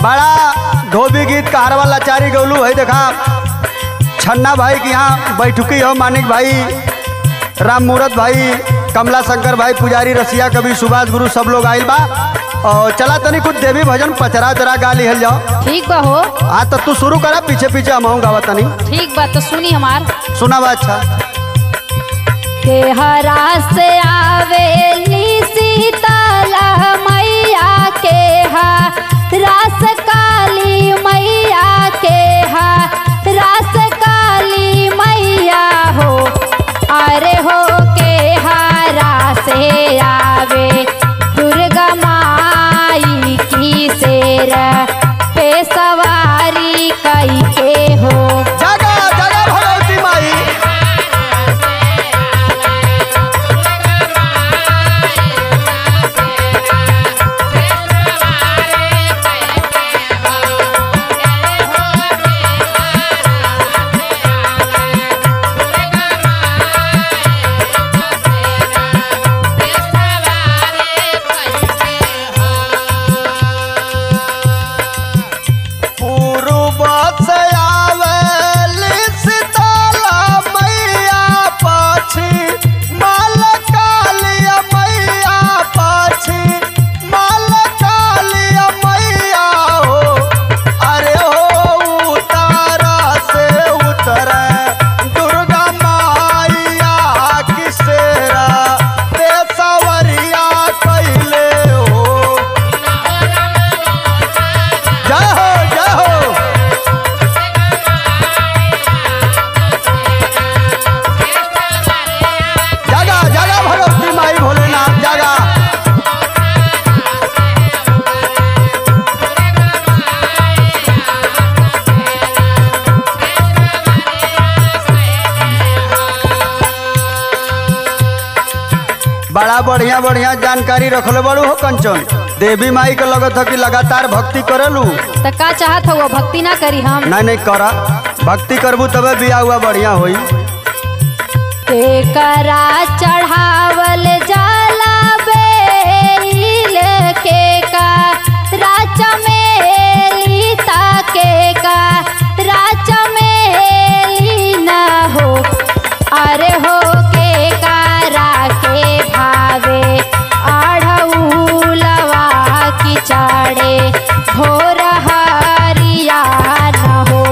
बड़ा धोबी गीत कहारवा लाचारी गौलू है। देखा छन्ना भाई के यहाँ बैठुकी हो, मानिक भाई, राम मूरत भाई, कमला शंकर भाई, पुजारी रसिया, कवि सुभाष गुरु, सब लोग आइल बा। और चला तनी कुछ देवी भजन पचरा चरा गा लिहल जाओ। ठीक बा हो। हाँ तो तू शुरू करा, पीछे पीछे हम गावा तनी। ठीक बा तो सुनी हमार। सुना बा। अच्छा के हरा से आवेली सीतला मैया के हा रास काली मैया के हा रास काली मैया हो। अरे हो के हरा से आवे दुर्गा माई की शेर पे सवारी कई के हो। जगा जगा भगवती माई। बड़ा बढ़िया बढ़िया जानकारी रखले बड़ू हो कंचन। देवी माई के लगत है कि लगातार भक्ति करेलू। तो का चाहत हो भक्ति ना करी हम? नहीं करा, भक्ति करबू तबे बिया हुआ बढ़िया होई। करा चढ़ावल जाला बेल के का राचा मेली ताके का राचा मेली ना हो। अरे हो के करा के भावे आढ़ऊलवा की चाड़े भोर हरिया न हो।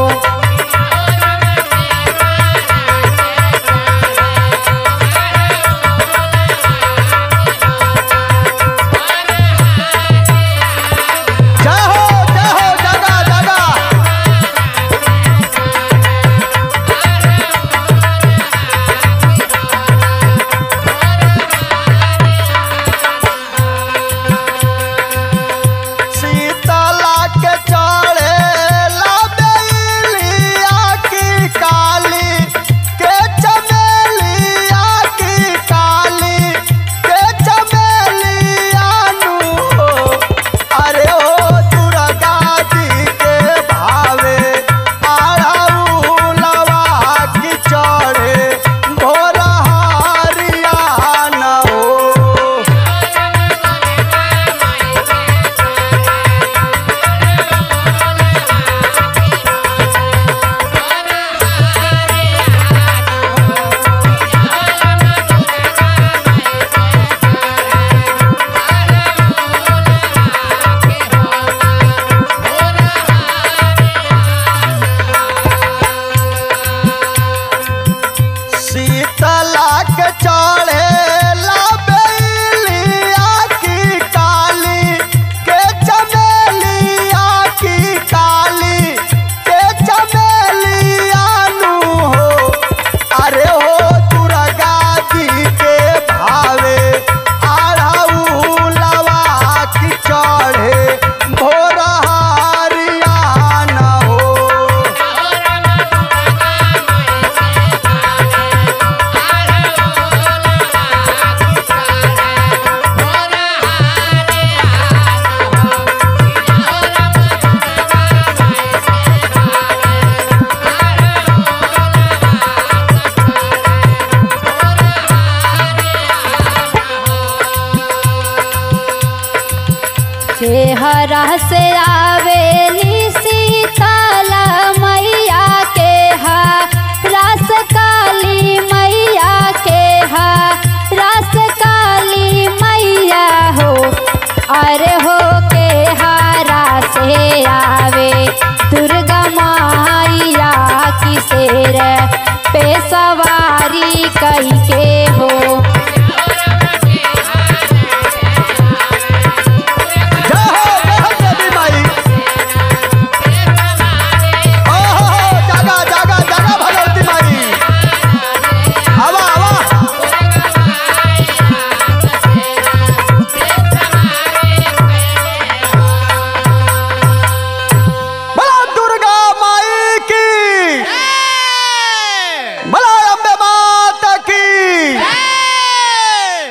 हरा से